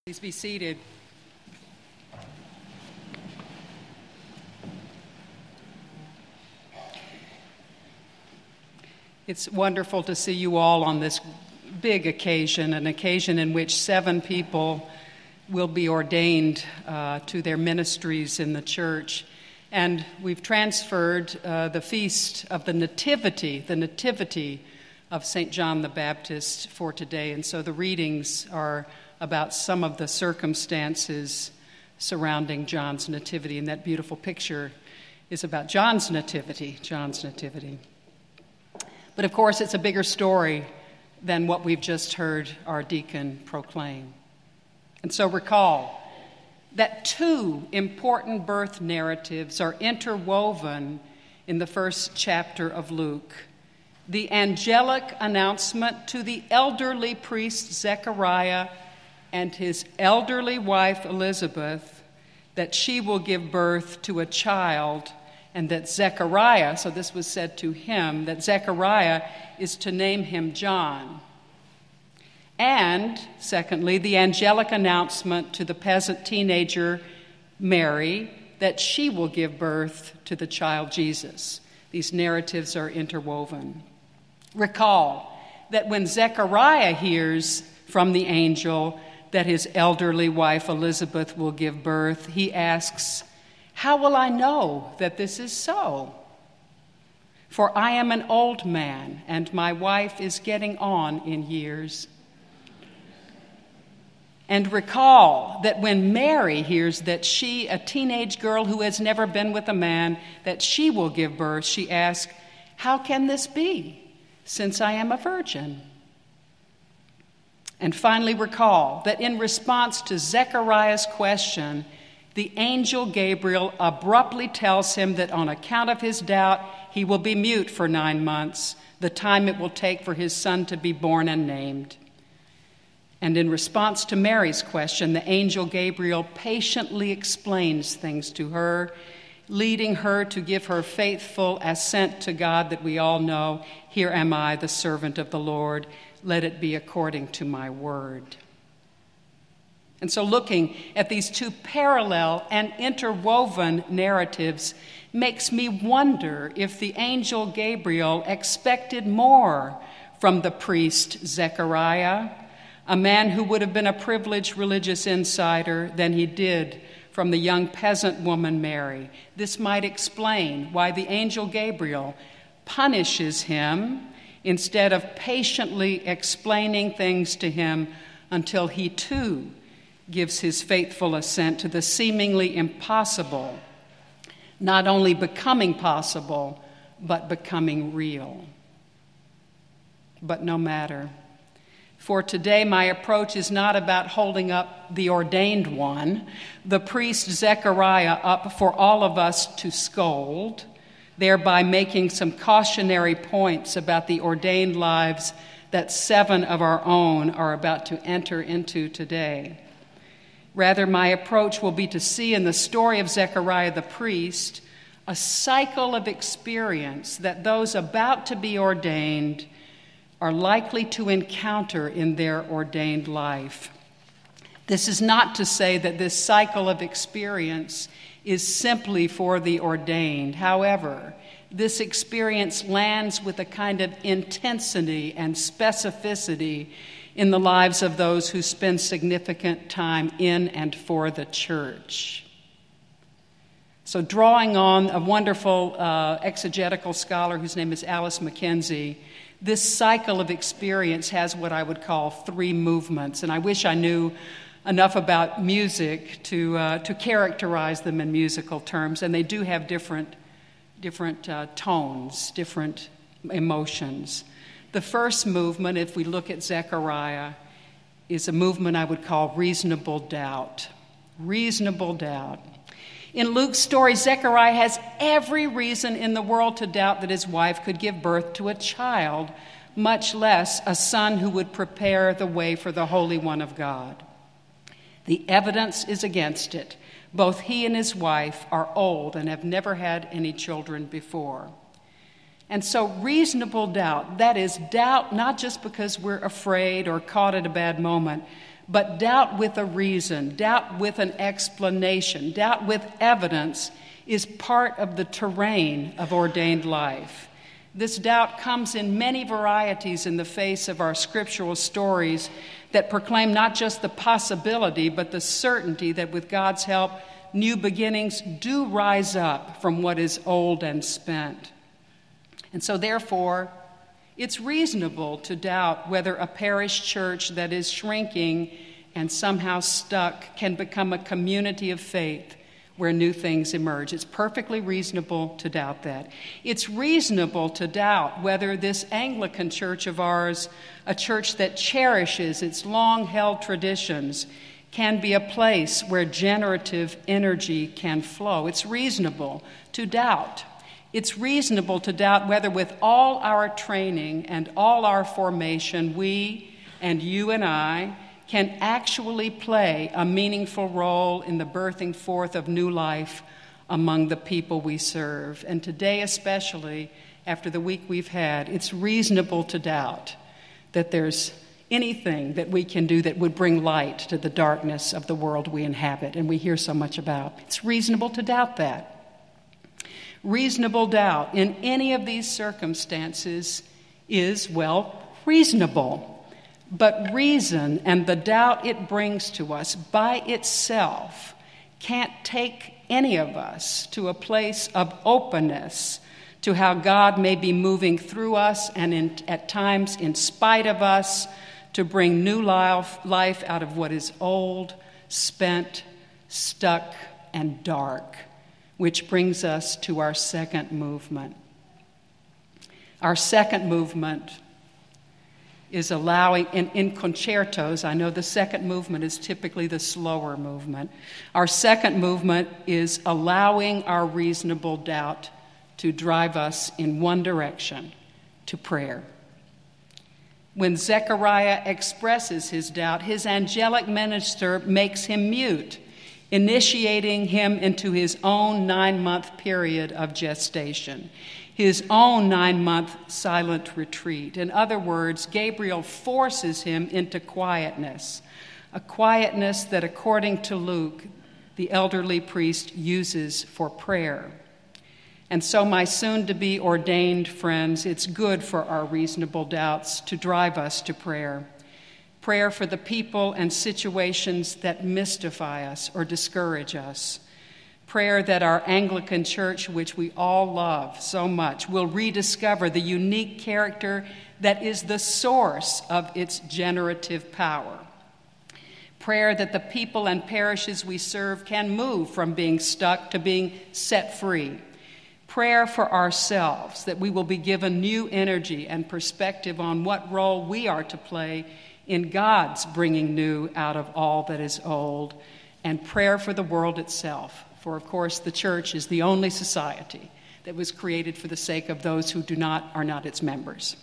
Please be seated. It's wonderful to see you all on this big occasion, an occasion in which 7 people will be ordained to their ministries in the church. And we've transferred the feast of the Nativity of St. John the Baptist for today. And so the readings are about some of the circumstances surrounding John's nativity. And that beautiful picture is about John's nativity. But of course, it's a bigger story than what we've just heard our deacon proclaim. And so recall that 2 important birth narratives are interwoven in the first chapter of Luke. The angelic announcement to the elderly priest Zechariah and his elderly wife Elizabeth that she will give birth to a child, and that Zechariah, so this was said to him, that Zechariah is to name him John. And secondly, the angelic announcement to the peasant teenager Mary that she will give birth to the child Jesus. These narratives are interwoven. Recall that when Zechariah hears from the angel that his elderly wife Elizabeth will give birth, he asks, "How will I know that this is so? For I am an old man, and my wife is getting on in years." And recall that when Mary hears that she, a teenage girl who has never been with a man, that she will give birth, she asks, "How can this be, since I am a virgin?" And finally, recall that in response to Zechariah's question, the angel Gabriel abruptly tells him that on account of his doubt, he will be mute for 9 months, the time it will take for his son to be born and named. And in response to Mary's question, the angel Gabriel patiently explains things to her, leading her to give her faithful assent to God that we all know, "Here am I, the servant of the Lord. Let it be according to my word." And so looking at these 2 parallel and interwoven narratives makes me wonder if the angel Gabriel expected more from the priest Zechariah, a man who would have been a privileged religious insider, than he did from the young peasant woman Mary. This might explain why the angel Gabriel punishes him instead of patiently explaining things to him until he too gives his faithful assent to the seemingly impossible, not only becoming possible, but becoming real. But no matter. For today, my approach is not about holding up the ordained one, the priest Zechariah, up for all of us to scold, thereby making some cautionary points about the ordained lives that 7 of our own are about to enter into today. Rather, my approach will be to see in the story of Zechariah the priest a cycle of experience that those about to be ordained are likely to encounter in their ordained life. This is not to say that this cycle of experience is simply for the ordained. However, this experience lands with a kind of intensity and specificity in the lives of those who spend significant time in and for the church. So drawing on a wonderful exegetical scholar whose name is Alice McKenzie, this cycle of experience has what I would call 3 movements, and I wish I knew enough about music to characterize them in musical terms, and they do have different tones, different emotions. The first movement, if we look at Zechariah, is a movement I would call reasonable doubt. Reasonable doubt. In Luke's story, Zechariah has every reason in the world to doubt that his wife could give birth to a child, much less a son who would prepare the way for the Holy One of God. The evidence is against it. Both he and his wife are old and have never had any children before. And so reasonable doubt, that is doubt not just because we're afraid or caught at a bad moment, But doubt with a reason, doubt with an explanation, doubt with evidence is part of the terrain of ordained life. This doubt comes in many varieties in the face of our scriptural stories that proclaim not just the possibility, but the certainty that with God's help, new beginnings do rise up from what is old and spent. And so therefore, it's reasonable to doubt whether a parish church that is shrinking and somehow stuck can become a community of faith where new things emerge. It's perfectly reasonable to doubt that. It's reasonable to doubt whether this Anglican church of ours, a church that cherishes its long-held traditions, can be a place where generative energy can flow. It's reasonable to doubt. It's reasonable to doubt whether with all our training and all our formation, we and you and I can actually play a meaningful role in the birthing forth of new life among the people we serve. And today especially, after the week we've had, it's reasonable to doubt that there's anything that we can do that would bring light to the darkness of the world we inhabit and we hear so much about. It's reasonable to doubt that. Reasonable doubt in any of these circumstances is, well, reasonable. But reason and the doubt it brings to us by itself can't take any of us to a place of openness to how God may be moving through us and at times in spite of us to bring new life out of what is old, spent, stuck, and dark, which brings us to our second movement. Our second movement is allowing, in concertos, I know the second movement is typically the slower movement. Our second movement is allowing our reasonable doubt to drive us in one direction, to prayer. When Zechariah expresses his doubt, his angelic minister makes him mute, initiating him into his own 9-month period of gestation, his own 9-month silent retreat. In other words, Gabriel forces him into quietness, a quietness that, according to Luke, the elderly priest uses for prayer. And so, my soon-to-be ordained friends, it's good for our reasonable doubts to drive us to prayer. Prayer for the people and situations that mystify us or discourage us. Prayer that our Anglican church, which we all love so much, will rediscover the unique character that is the source of its generative power. Prayer that the people and parishes we serve can move from being stuck to being set free. Prayer for ourselves that we will be given new energy and perspective on what role we are to play in God's bringing new out of all that is old. And prayer for the world itself. For, of course, the church is the only society that was created for the sake of those who are not its members.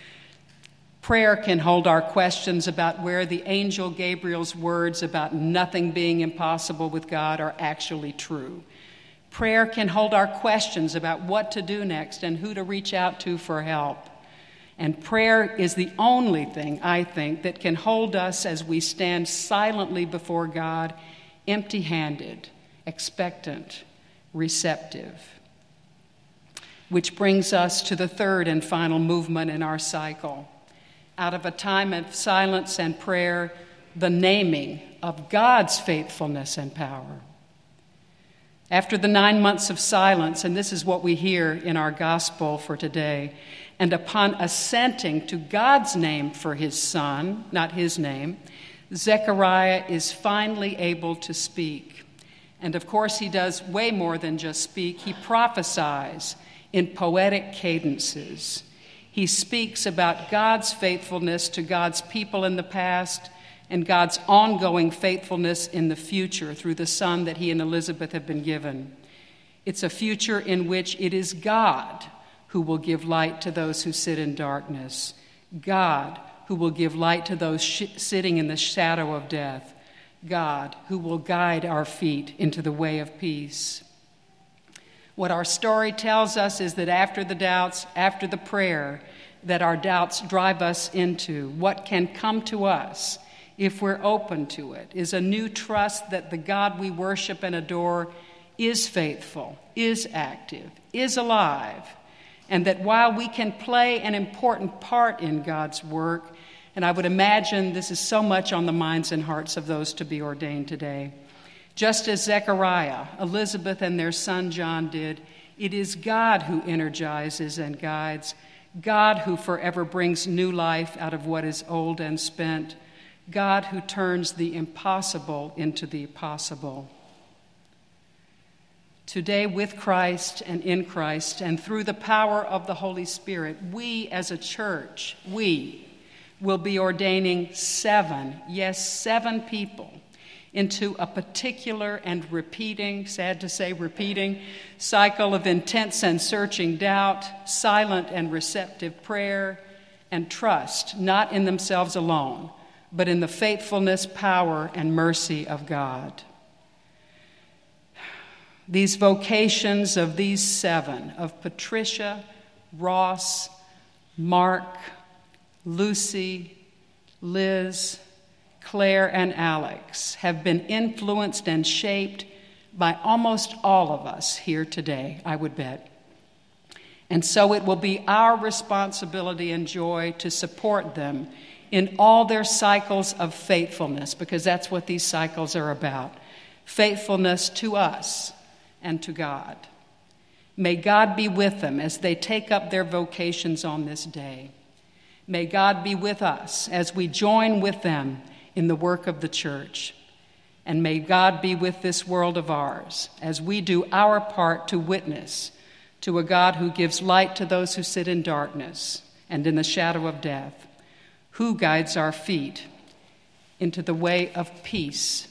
Prayer can hold our questions about where the angel Gabriel's words about nothing being impossible with God are actually true. Prayer can hold our questions about what to do next and who to reach out to for help. And prayer is the only thing, I think, that can hold us as we stand silently before God, empty-handed, expectant, receptive. Which brings us to the third and final movement in our cycle. Out of a time of silence and prayer, the naming of God's faithfulness and power. After the 9 months of silence, and this is what we hear in our gospel for today, and upon assenting to God's name for his son, not his name, Zechariah is finally able to speak. And of course, he does way more than just speak. He prophesies in poetic cadences. He speaks about God's faithfulness to God's people in the past and God's ongoing faithfulness in the future through the son that he and Elizabeth have been given. It's a future in which it is God who will give light to those who sit in darkness, God who will give light to those sitting in the shadow of death, God who will guide our feet into the way of peace. What our story tells us is that after the doubts, after the prayer that our doubts drive us into, what can come to us if we're open to it, is a new trust that the God we worship and adore is faithful, is active, is alive, and that while we can play an important part in God's work, and I would imagine this is so much on the minds and hearts of those to be ordained today, just as Zechariah, Elizabeth, and their son John did, it is God who energizes and guides, God who forever brings new life out of what is old and spent, God who turns the impossible into the possible. Today, with Christ and in Christ and through the power of the Holy Spirit, we as a church, we will be ordaining 7 people into a particular and repeating, sad to say repeating, cycle of intense and searching doubt, silent and receptive prayer, and trust, not in themselves alone, but in the faithfulness, power, and mercy of God. These vocations of these 7, of Patricia, Ross, Mark, Lucy, Liz, Claire, and Alex, have been influenced and shaped by almost all of us here today, I would bet. And so it will be our responsibility and joy to support them in all their cycles of faithfulness, because that's what these cycles are about. Faithfulness to us and to God. May God be with them as they take up their vocations on this day. May God be with us as we join with them in the work of the church. And may God be with this world of ours as we do our part to witness to a God who gives light to those who sit in darkness and in the shadow of death, who guides our feet into the way of peace